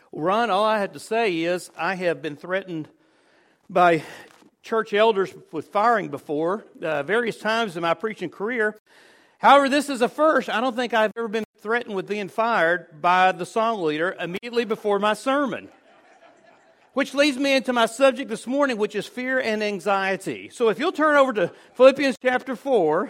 Ron, all I have to say is I have been threatened by church elders with firing before, various times in my preaching career. However, this is a first. I don't think I've ever been threatened with being fired by the song leader immediately before my sermon. Which leads me into my subject this morning, which is fear and anxiety. So if you'll turn over to Philippians chapter 4.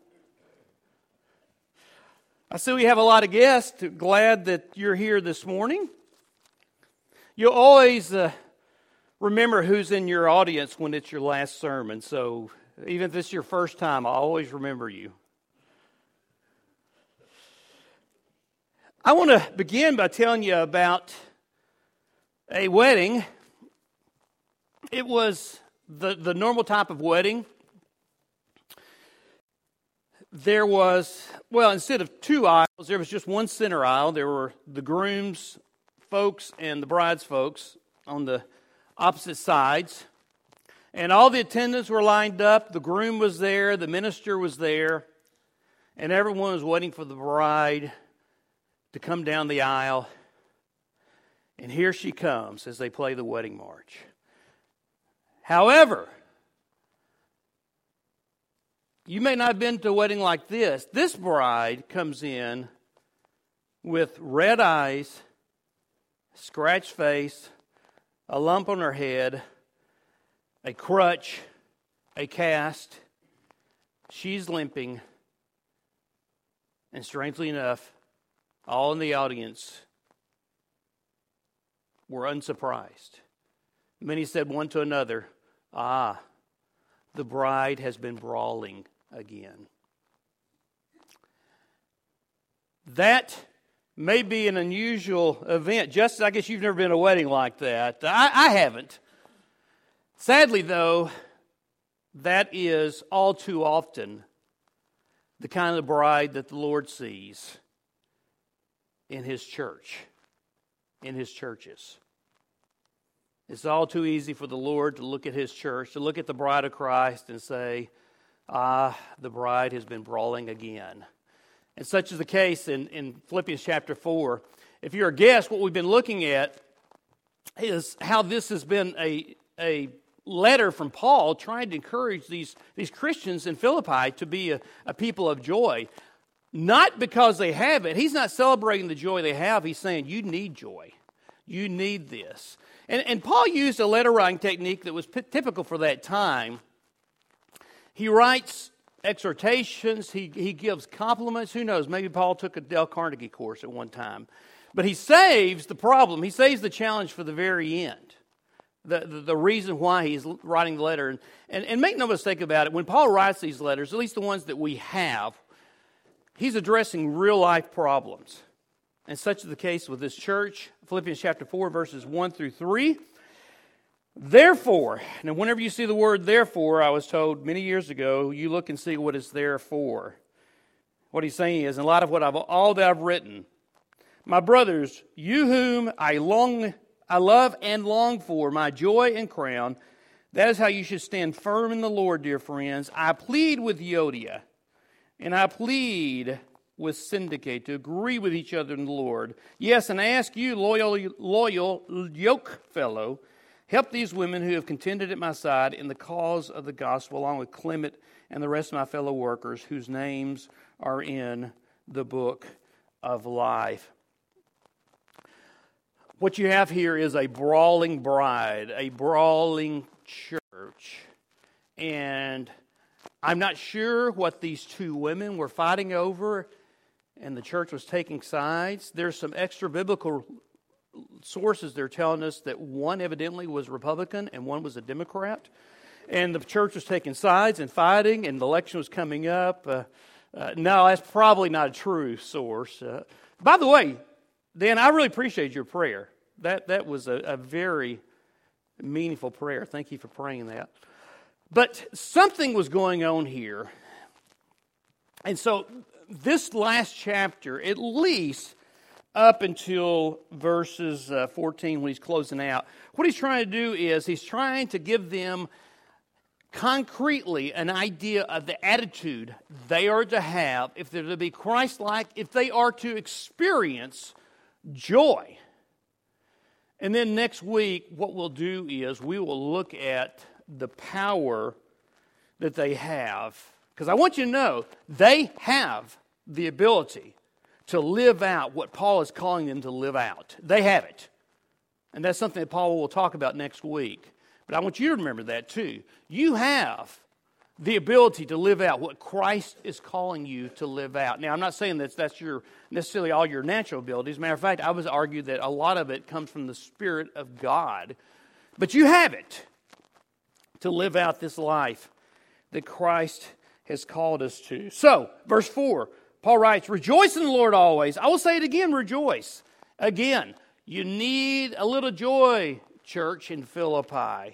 I see we have a lot of guests. Glad that you're here this morning. You'll always remember who's in your audience when it's your last sermon. So even if this is your first time, I'll always remember you. I want to begin by telling you about a wedding. It was the normal type of wedding. There was, instead of two aisles, there was just one center aisle. There were the groom's folks and the bride's folks on the opposite sides. And all the attendants were lined up. The groom was there. The minister was there. And everyone was waiting for the bride to come down the aisle. And here she comes as they play the wedding march. However, you may not have been to a wedding like this. This bride comes in with red eyes, scratched face, a lump on her head, a crutch, a cast. She's limping. And strangely enough, all in the audience were unsurprised. Many said one to another, the bride has been brawling again. That may be an unusual event. Just, I guess you've never been to a wedding like that. I haven't. Sadly, though, that is all too often the kind of bride that the Lord sees in His church, in His churches. It's all too easy for the Lord to look at His church, to look at the bride of Christ and say, the bride has been brawling again. And such is the case in Philippians chapter 4. If you're a guest, what we've been looking at is how this has been a letter from Paul trying to encourage these Christians in Philippi to be a people of joy. Not because they have it. He's not celebrating the joy they have. He's saying, you need joy. You need this. And Paul used a letter writing technique that was typical for that time. He writes exhortations. He gives compliments. Who knows? Maybe Paul took a Dale Carnegie course at one time. But he saves the problem. He saves the challenge for the very end. The reason why he's writing the letter. And make no mistake about it, when Paul writes these letters, at least the ones that we have, he's addressing real life problems. And such is the case with this church. Philippians chapter 4, verses 1 through 3. Therefore, now whenever you see the word therefore, I was told many years ago, you look and see what it's there for. What he's saying is, in light of all that I've written, my brothers, you whom I love and long for, my joy and crown, that is how you should stand firm in the Lord, dear friends. I plead with Euodia, and I plead with Syntyche to agree with each other in the Lord. Yes, and I ask you, loyal yoke fellow, help these women who have contended at my side in the cause of the gospel, along with Clement and the rest of my fellow workers, whose names are in the book of life. What you have here is a brawling bride, a brawling church. And I'm not sure what these two women were fighting over, and the church was taking sides. There's some extra biblical sources that are telling us that one evidently was Republican and one was a Democrat. And the church was taking sides and fighting, and the election was coming up. No, that's probably not a true source. By the way, Dan, I really appreciate your prayer. That was a very meaningful prayer. Thank you for praying that. But something was going on here. And so this last chapter, at least up until verses 14 when he's closing out, what he's trying to do is he's trying to give them concretely an idea of the attitude they are to have if they're to be Christ-like, if they are to experience joy. And then next week, what we'll do is we will look at the power that they have. Because I want you to know, they have the ability to live out what Paul is calling them to live out. They have it. And that's something that Paul will talk about next week. But I want you to remember that too. You have the ability to live out what Christ is calling you to live out. Now, I'm not saying that's your necessarily all your natural abilities. As a matter of fact, I would argue that a lot of it comes from the Spirit of God. But you have it to live out this life that Christ has called us to. So, verse 4, Paul writes, rejoice in the Lord always. I will say it again, rejoice. Again, you need a little joy, church in Philippi.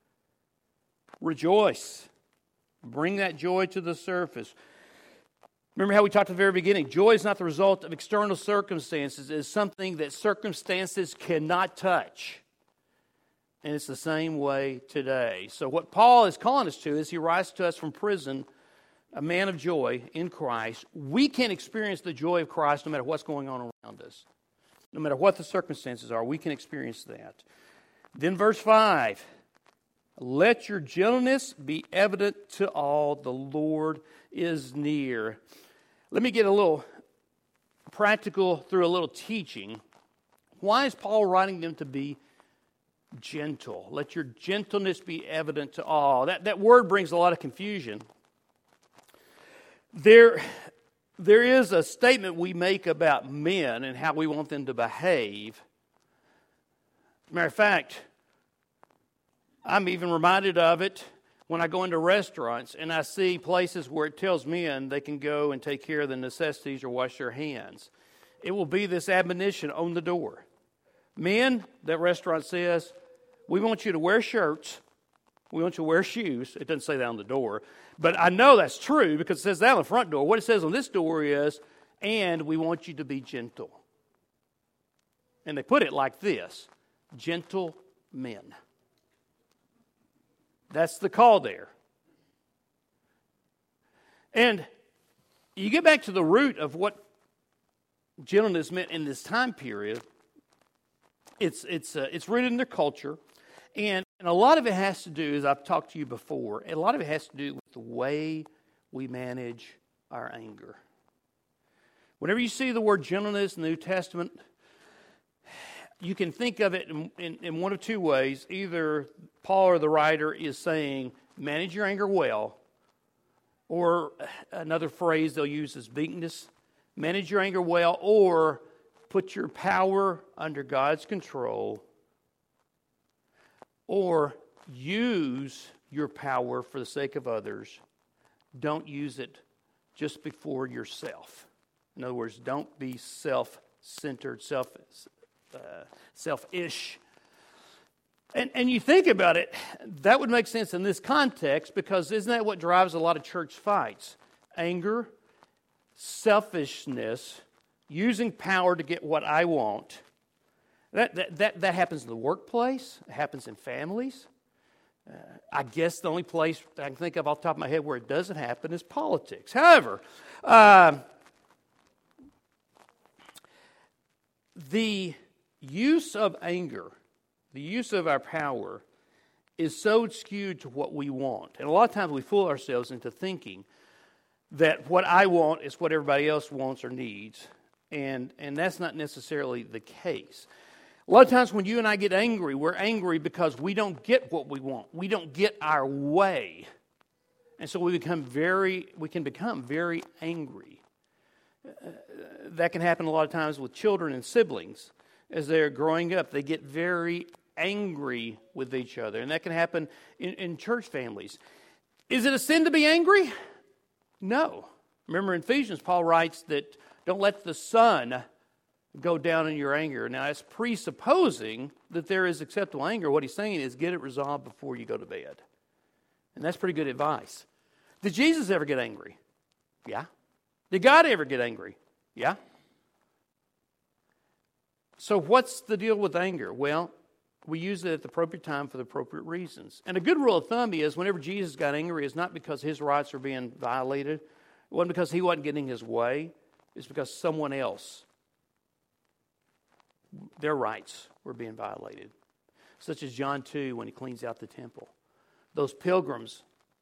Rejoice. Bring that joy to the surface. Remember how we talked at the very beginning. Joy is not the result of external circumstances. It is something that circumstances cannot touch. And it's the same way today. So what Paul is calling us to is he writes to us from prison, a man of joy in Christ. We can experience the joy of Christ no matter what's going on around us. No matter what the circumstances are, we can experience that. Then verse 5. Let your gentleness be evident to all. The Lord is near. Let me get a little practical through a little teaching. Why is Paul writing them to be gentle? Let your gentleness be evident to all. That word brings a lot of confusion. There is a statement we make about men and how we want them to behave. Matter of fact, I'm even reminded of it when I go into restaurants and I see places where it tells men they can go and take care of the necessities or wash their hands. It will be this admonition on the door. Men, that restaurant says, we want you to wear shirts. We want you to wear shoes. It doesn't say that on the door. But I know that's true because it says that on the front door. What it says on this door is, and we want you to be gentle. And they put it like this, gentle men. That's the call there. And you get back to the root of what gentleness meant in this time period. It's rooted in their culture. And a lot of it has to do, as I've talked to you before, a lot of it has to do with the way we manage our anger. Whenever you see the word gentleness in the New Testament, you can think of it in one of two ways. Either Paul or the writer is saying, manage your anger well, or another phrase they'll use is meekness. Manage your anger well, or put your power under God's control, or use your power for the sake of others. Don't use it just before yourself. In other words, don't be self-centered, selfish. And you think about it, that would make sense in this context because isn't that what drives a lot of church fights? Anger, selfishness, using power to get what I want. That happens in the workplace. It happens in families. I guess the only place I can think of off the top of my head where it doesn't happen is politics. However, the use of anger, the use of our power, is so skewed to what we want. And a lot of times we fool ourselves into thinking that what I want is what everybody else wants or needs. And that's not necessarily the case. A lot of times when you and I get angry, we're angry because we don't get what we want. We don't get our way. And so we can become very angry. That can happen a lot of times with children and siblings. As they're growing up, they get very angry with each other. And that can happen in church families. Is it a sin to be angry? No. Remember in Ephesians, Paul writes that don't let the sun go down in your anger. Now, that's presupposing that there is acceptable anger. What he's saying is get it resolved before you go to bed. And that's pretty good advice. Did Jesus ever get angry? Yeah. Did God ever get angry? Yeah. So what's the deal with anger? Well, we use it at the appropriate time for the appropriate reasons. And a good rule of thumb is whenever Jesus got angry, it's not because his rights were being violated. It wasn't because he wasn't getting his way. It's because someone else their rights were being violated. Such as John 2 when he cleans out the temple. Those pilgrims,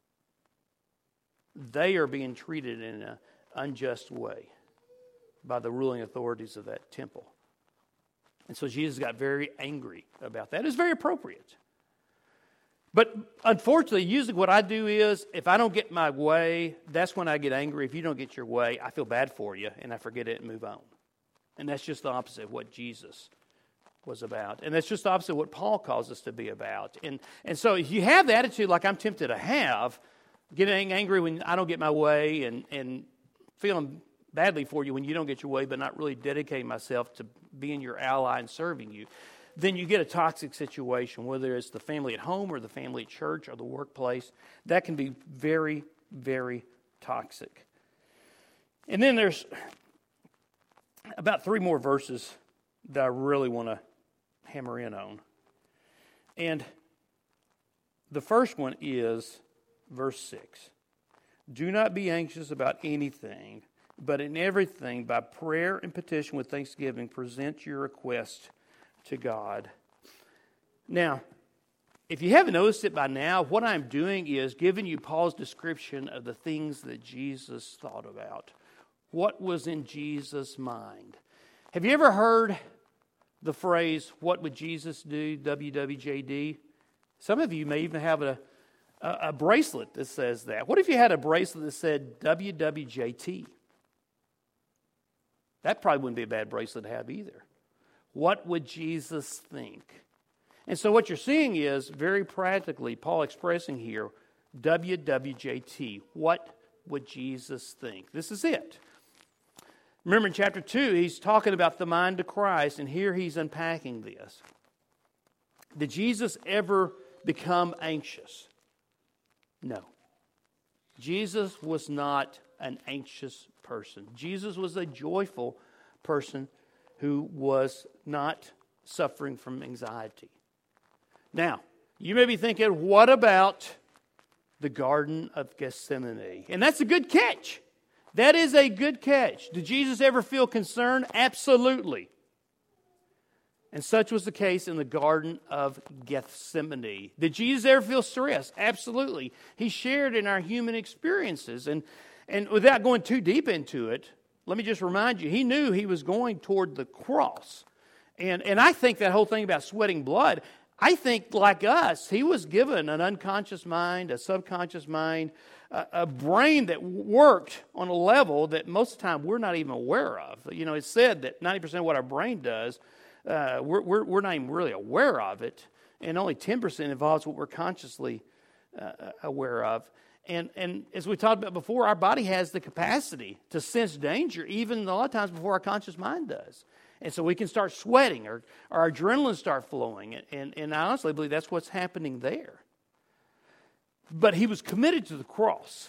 they are being treated in an unjust way by the ruling authorities of that temple. And so Jesus got very angry about that. It's very appropriate. But unfortunately, usually what I do is, if I don't get my way, that's when I get angry. If you don't get your way, I feel bad for you, and I forget it and move on. And that's just the opposite of what Jesus was about. And that's just the opposite of what Paul calls us to be about. And so if you have the attitude like I'm tempted to have, getting angry when I don't get my way and feeling badly for you when you don't get your way, but not really dedicating myself to being your ally and serving you, then you get a toxic situation, whether it's the family at home or the family at church or the workplace. That can be very, very toxic. And then there's about 3 more verses that I really want to hammer in on. And the first one is verse 6. Do not be anxious about anything, but in everything, by prayer and petition with thanksgiving, present your request to God. Now, if you haven't noticed it by now, what I'm doing is giving you Paul's description of the things that Jesus thought about. What was in Jesus' mind? Have you ever heard the phrase, what would Jesus do, WWJD? Some of you may even have a bracelet that says that. What if you had a bracelet that said WWJT? That probably wouldn't be a bad bracelet to have either. What would Jesus think? And so what you're seeing is, very practically, Paul expressing here, WWJT. What would Jesus think? This is it. Remember in chapter 2, he's talking about the mind of Christ, and here he's unpacking this. Did Jesus ever become anxious? No. Jesus was not an anxious person. Jesus was a joyful person who was not suffering from anxiety. Now, you may be thinking, what about the Garden of Gethsemane? And that's a good catch. That is a good catch. Did Jesus ever feel concerned? Absolutely. And such was the case in the Garden of Gethsemane. Did Jesus ever feel stress? Absolutely. He shared in our human experiences. And without going too deep into it, let me just remind you, he knew he was going toward the cross. And I think that whole thing about sweating blood, I think like us, he was given an unconscious mind, a subconscious mind, a brain that worked on a level that most of the time we're not even aware of. You know, it's said that 90% of what our brain does, we're not even really aware of it, and only 10% involves what we're consciously aware of. And as we talked about before, our body has the capacity to sense danger even a lot of times before our conscious mind does. And so we can start sweating or our adrenaline start flowing. And I honestly believe that's what's happening there. But he was committed to the cross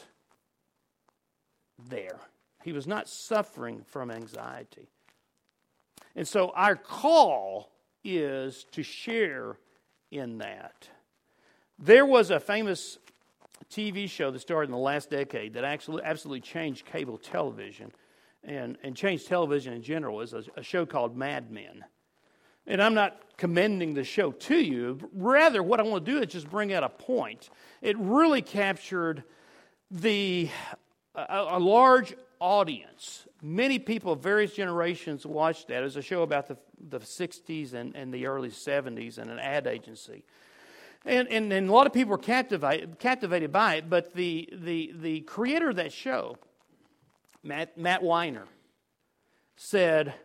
there. He was not suffering from anxiety. And so our call is to share in that. There was a famous TV show that started in the last decade that actually absolutely changed cable television and changed television in general. Is a show called Mad Men. And I'm not commending the show to you. Rather, what I want to do is just bring out a point. It really captured a large audience. Many people of various generations watched that. It was a show about the 60s and the early 70s and an ad agency. And a lot of people were captivated by it, but the creator of that show, Matt Weiner, said,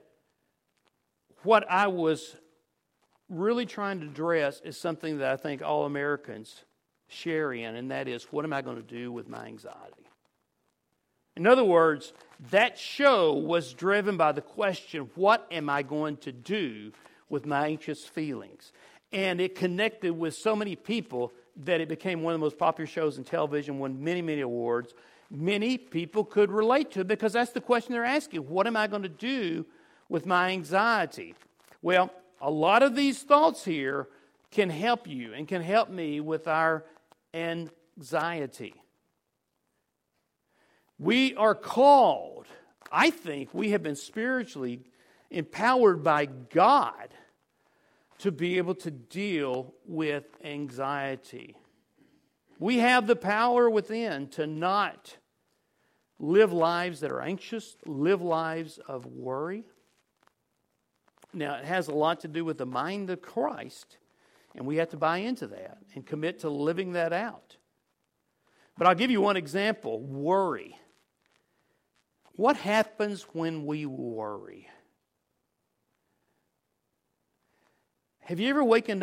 what I was really trying to address is something that I think all Americans share in, and that is, what am I going to do with my anxiety? In other words, that show was driven by the question, what am I going to do with my anxious feelings? And it connected with so many people that it became one of the most popular shows in television, won many, many awards. Many people could relate to it because that's the question they're asking. What am I going to do with my anxiety? Well, a lot of these thoughts here can help you and can help me with our anxiety. We are called, I think we have been spiritually empowered by God to be able to deal with anxiety. We have the power within to not live lives that are anxious, live lives of worry. Now, it has a lot to do with the mind of Christ, and we have to buy into that and commit to living that out. But I'll give you one example, worry. What happens when we worry? Have you ever awakened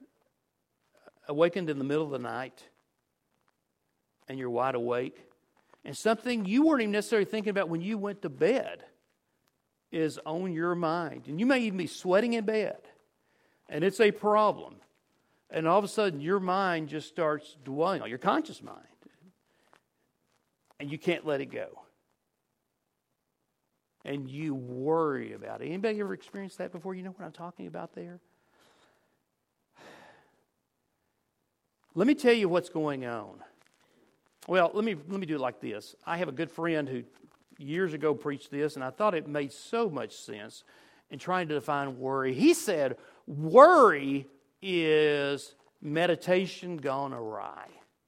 in the middle of the night and you're wide awake and something you weren't even necessarily thinking about when you went to bed is on your mind, and you may even be sweating in bed and it's a problem, and all of a sudden your mind just starts dwelling on your conscious mind and you can't let it go and you worry about it. Anybody ever experienced that before? You know what I'm talking about there? Let me tell you what's going on. Well, let me do it like this. I have a good friend who years ago preached this, and I thought it made so much sense in trying to define worry. He said, worry is meditation gone awry.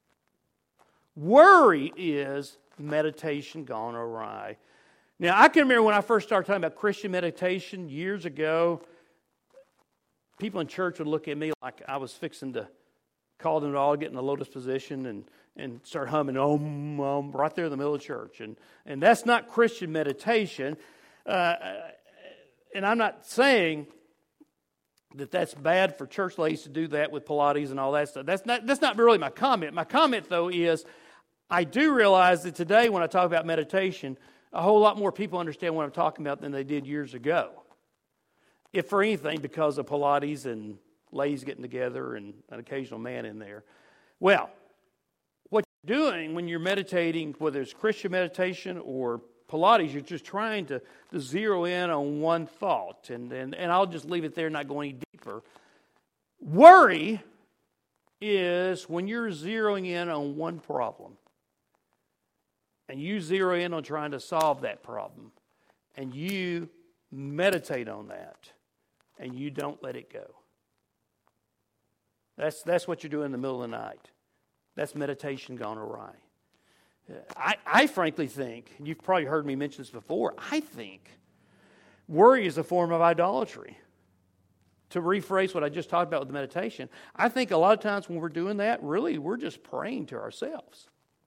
Worry is meditation gone awry. Now, I can remember when I first started talking about Christian meditation years ago, people in church would look at me like I was fixing to call them to all get in the lotus position and start humming right there in the middle of church. And that's not Christian meditation. And I'm not saying that that's bad for church ladies to do that with Pilates and all that stuff. That's not really my comment. My comment, though, is I do realize that today when I talk about meditation, a whole lot more people understand what I'm talking about than they did years ago. If for anything, because of Pilates and ladies getting together and an occasional man in there. Well, what you're doing when you're meditating, whether it's Christian meditation or Pilates, you're just trying to zero in on one thought. And I'll just leave it there, not go any deeper. Worry is when you're zeroing in on one problem. And you zero in on trying to solve that problem. And you meditate on that. And you don't let it go. That's what you're doing in the middle of the night. That's meditation gone awry. I frankly think, and you've probably heard me mention this before, I think worry is a form of idolatry. To rephrase what I just talked about with the meditation, I think a lot of times when we're doing that, really we're just praying to ourselves.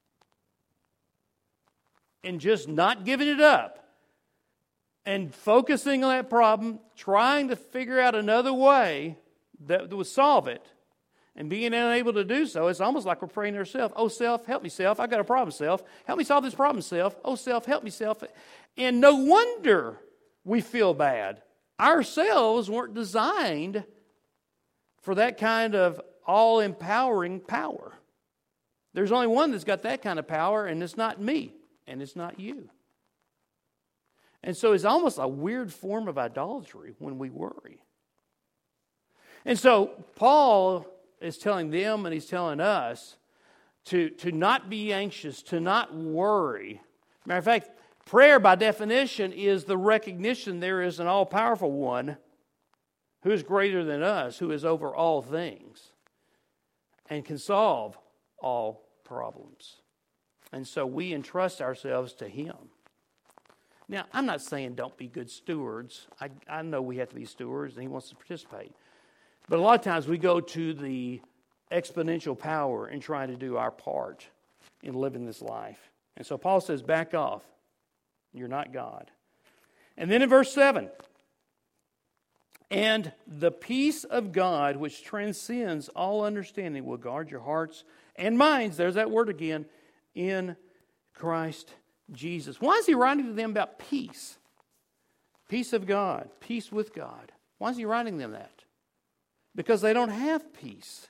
And just not giving it up. And focusing on that problem, trying to figure out another way that would solve it. And being unable to do so, it's almost like we're praying to ourselves. Oh, self, help me, self. I got a problem, self. Help me solve this problem, self. Oh, self, help me, self. And no wonder we feel bad. Ourselves weren't designed for that kind of all-empowering power. There's only one that's got that kind of power, and it's not me, and it's not you. And so it's almost a weird form of idolatry when we worry. And so Paul is telling them and he's telling us to not be anxious, to not worry. Matter of fact, prayer by definition is the recognition there is an all-powerful one who is greater than us, who is over all things and can solve all problems. And so we entrust ourselves to Him. Now, I'm not saying don't be good stewards. I know we have to be stewards and He wants to participate. But a lot of times we go to the exponential power in trying to do our part in living this life. And so Paul says, back off. You're not God. And then in verse 7, and the peace of God, which transcends all understanding, will guard your hearts and minds, there's that word again, in Christ Jesus. Why is he writing to them about peace? Peace of God, peace with God. Why is he writing them that? Because they don't have peace.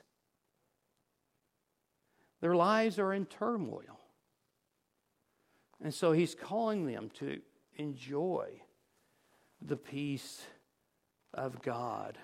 Their lives are in turmoil. And so he's calling them to enjoy the peace of God.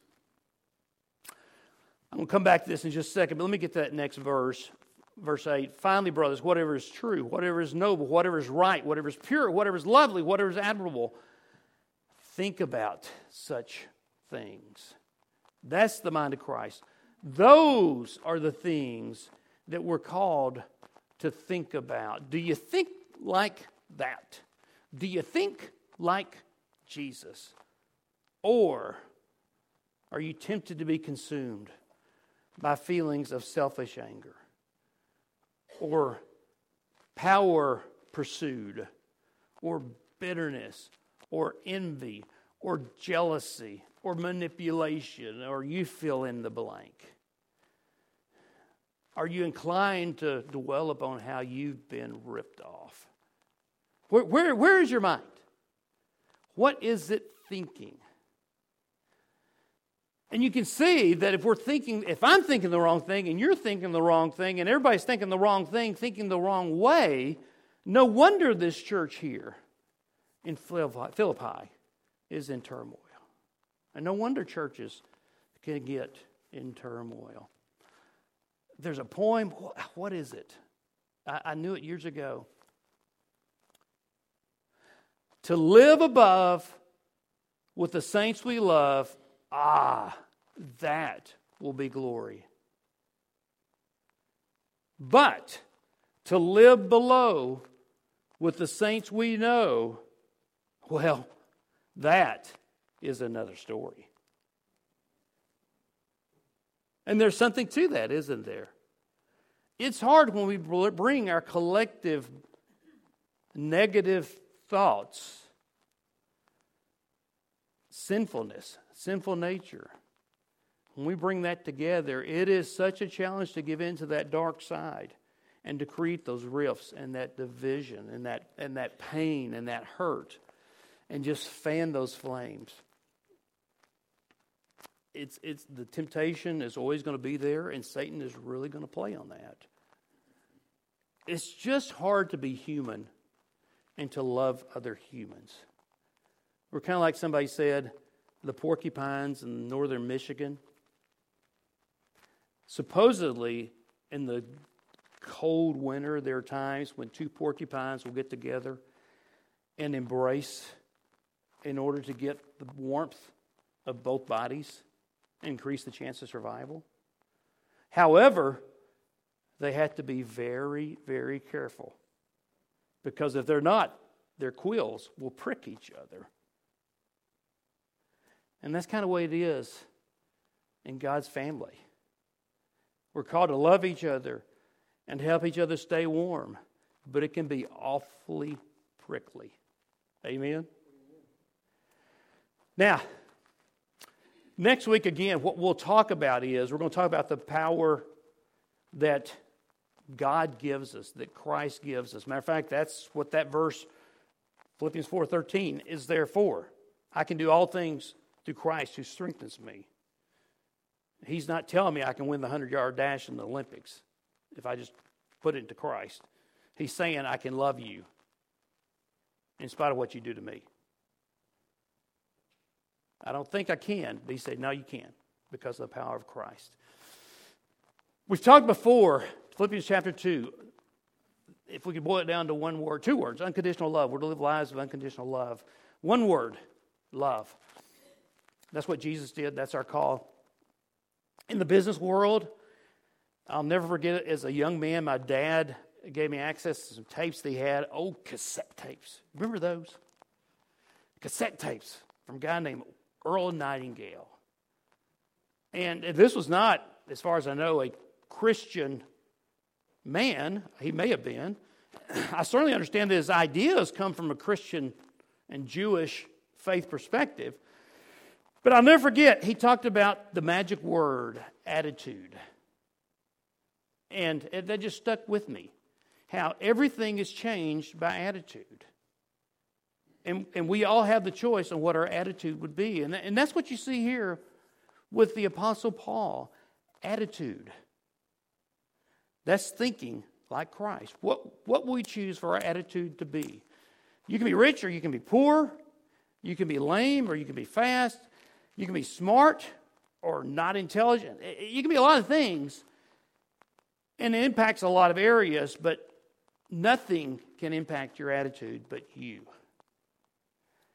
I'm going to come back to this in just a second, but let me get to that next verse. Verse 8, finally, brothers, whatever is true, whatever is noble, whatever is right, whatever is pure, whatever is lovely, whatever is admirable, think about such things. That's the mind of Christ. Those are the things that we're called to think about. Do you think like that? Do you think like Jesus? Or are you tempted to be consumed by feelings of selfish anger, or power pursued, or bitterness, or envy, or jealousy, or manipulation, or you fill in the blank? Are you inclined to dwell upon how you've been ripped off? Where is your mind? What is it thinking? And you can see that if I'm thinking the wrong thing, and you're thinking the wrong thing, and everybody's thinking the wrong thing, thinking the wrong way, no wonder this church here in Philippi is in turmoil. And no wonder churches can get in turmoil. There's a poem, what is it? I knew it years ago. To live above with the saints we love, that will be glory. But to live below with the saints we know, well, that is another story. And there's something to that, isn't there? It's hard when we bring our collective negative thoughts, sinfulness, sinful nature. When we bring that together, it is such a challenge to give in to that dark side and to create those rifts and that division and that pain and that hurt and just fan those flames. It's the temptation is always going to be there, and Satan is really going to play on that. It's just hard to be human and to love other humans. We're kind of like somebody said, the porcupines in northern Michigan. Supposedly, in the cold winter, there are times when two porcupines will get together and embrace in order to get the warmth of both bodies, increase the chance of survival. However, they have to be very, very careful, because if they're not, their quills will prick each other. And that's kind of the way it is in God's family. We're called to love each other and help each other stay warm, but it can be awfully prickly. Amen? Now, next week again, what we'll talk about is, we're going to talk about the power that God gives us, that Christ gives us. Matter of fact, that's what that verse, Philippians 4:13, is there for. I can do all things through Christ who strengthens me. He's not telling me I can win the 100-yard dash in the Olympics if I just put it into Christ. He's saying I can love you in spite of what you do to me. I don't think I can, but he said, no, you can, because of the power of Christ. We've talked before, Philippians chapter 2, if we could boil it down to one word, two words, unconditional love. We're to live lives of unconditional love. One word, love. That's what Jesus did. That's our call. In the business world, I'll never forget it. As a young man, my dad gave me access to some tapes they had, old cassette tapes. Remember those? Cassette tapes from a guy named Earl Nightingale. And this was not, as far as I know, a Christian man. He may have been. I certainly understand that his ideas come from a Christian and Jewish faith perspective. But I'll never forget, he talked about the magic word, attitude. And that just stuck with me. How everything is changed by attitude. And we all have the choice on what our attitude would be. And that's what you see here with the Apostle Paul. Attitude. That's thinking like Christ. What will we choose for our attitude to be? You can be rich or you can be poor. You can be lame or you can be fast. You can be smart or not intelligent. You can be a lot of things. And it impacts a lot of areas, but nothing can impact your attitude but you.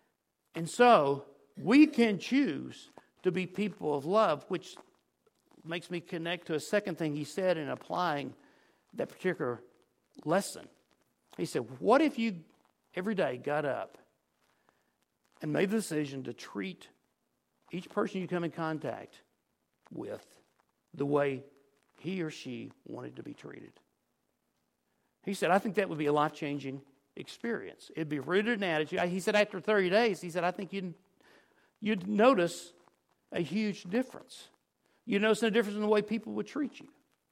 And so we can choose to be people of love, which makes me connect to a second thing he said in applying that particular lesson. He said, what if you every day got up and made the decision to treat each person you come in contact with the way he or she wanted to be treated? He said, I think that would be a life-changing experience. It'd be rooted in attitude. He said after 30 days, he said, I think you'd notice a huge difference. You'd notice a difference in the way people would treat you.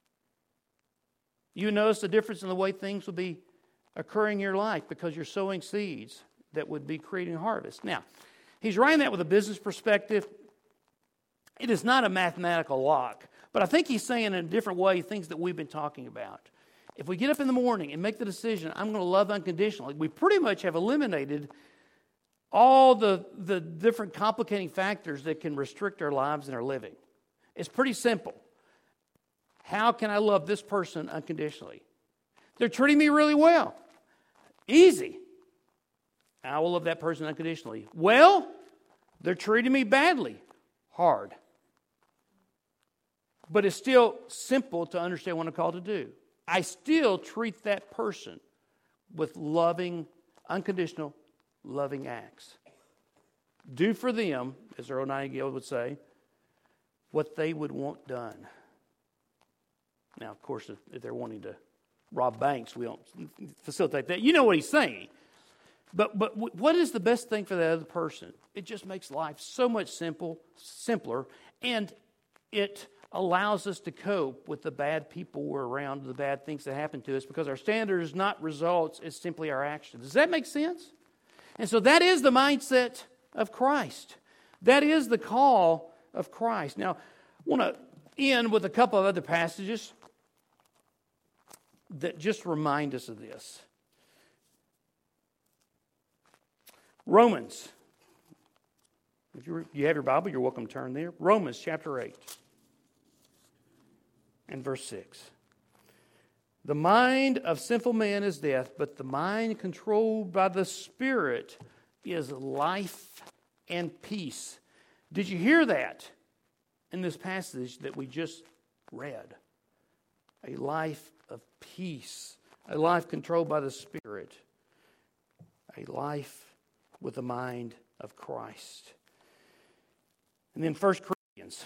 You notice a difference in the way things would be occurring in your life because you're sowing seeds that would be creating harvest. Now, he's writing that with a business perspective. It is not a mathematical lock, but I think he's saying in a different way things that we've been talking about. If we get up in the morning and make the decision, I'm going to love unconditionally, we pretty much have eliminated all the different complicating factors that can restrict our lives and our living. It's pretty simple. How can I love this person unconditionally? They're treating me really well. Easy. I will love that person unconditionally. Well, they're treating me badly. Hard. But it's still simple to understand what I'm called to do. I still treat that person with loving, unconditional, loving acts. Do for them, as Earl Nightingale would say, what they would want done. Now, of course, if they're wanting to rob banks, we don't facilitate that. You know what he's saying. But what is the best thing for that other person? It just makes life so much simpler, and it allows us to cope with the bad people we're around, the bad things that happen to us, because our standard is not results, it's simply our actions. Does that make sense? And so that is the mindset of Christ. That is the call of Christ. Now, I want to end with a couple of other passages that just remind us of this. Romans. If you have your Bible, you're welcome to turn there. Romans chapter 8 and verse 6. The mind of sinful man is death, but the mind controlled by the Spirit is life and peace. Did you hear that in this passage that we just read? A life of peace, a life controlled by the Spirit, a life with the mind of Christ. And then 1 Corinthians.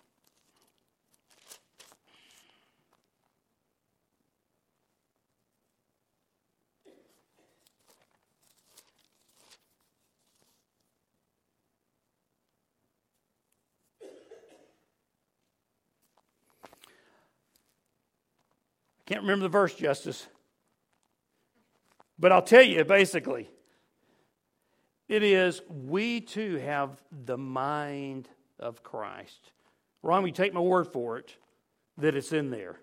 Can't remember the verse, Justice. But I'll tell you, basically, it is, we too have the mind of Christ. Ron, you take my word for it that it's in there.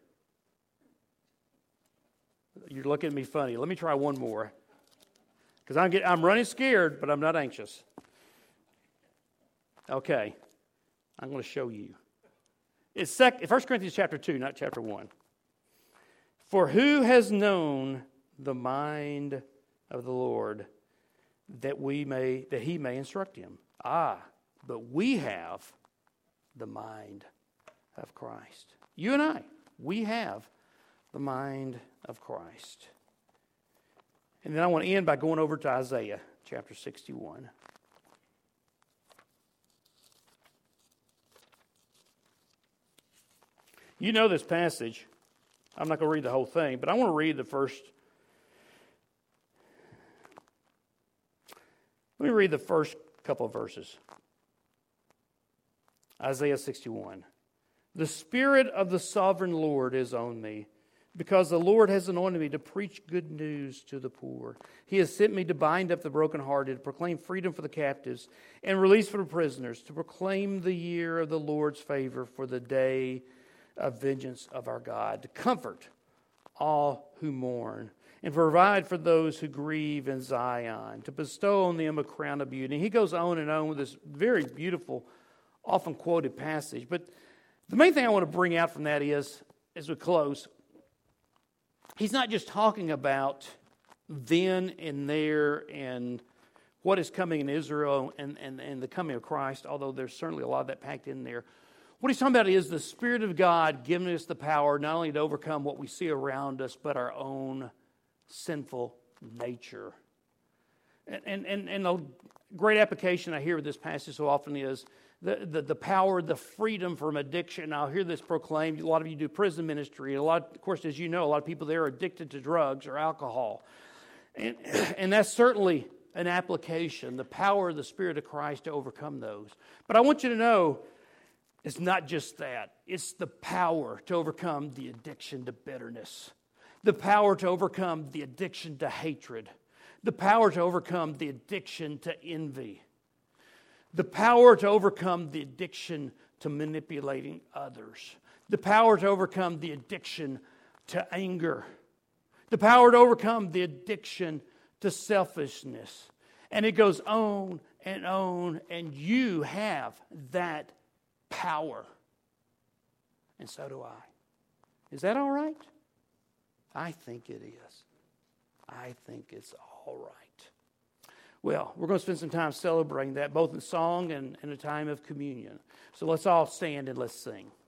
You're looking at me funny. Let me try one more. Because I'm running scared, but I'm not anxious. Okay. I'm going to show you. It's 1 Corinthians chapter 2, not chapter 1. For who has known the mind of the Lord that he may instruct him? But we have the mind of Christ. You and I, we have the mind of Christ. And then I want to end by going over to Isaiah chapter 61. You know this passage. I'm not going to read the whole thing, but I want to read the first. Let me read the first couple of verses. Isaiah 61. The Spirit of the Sovereign Lord is on me, because the Lord has anointed me to preach good news to the poor. He has sent me to bind up the brokenhearted, to proclaim freedom for the captives, and release for the prisoners, to proclaim the year of the Lord's favor, for the day of vengeance of our God, to comfort all who mourn, and provide for those who grieve in Zion, to bestow on them a crown of beauty. And he goes on and on with this very beautiful, often quoted passage. But the main thing I want to bring out from that is, as we close, he's not just talking about then and there and what is coming in Israel and the coming of Christ, although there's certainly a lot of that packed in there. What he's talking about is the Spirit of God giving us the power not only to overcome what we see around us, but our own sinful nature. And a great application I hear with this passage so often is the power, the freedom from addiction. I'll hear this proclaimed. A lot of you do prison ministry. Of course, as you know, a lot of people there are addicted to drugs or alcohol. And that's certainly an application, the power of the Spirit of Christ to overcome those. But I want you to know, it's not just that. It's the power to overcome the addiction to bitterness, the power to overcome the addiction to hatred, the power to overcome the addiction to envy, the power to overcome the addiction to manipulating others, the power to overcome the addiction to anger, the power to overcome the addiction to selfishness. And it goes on, and you have that power. And so do I. Is that all right? I think it is. I think it's all right. Well, we're going to spend some time celebrating that, both in song and in a time of communion. So let's all stand and let's sing.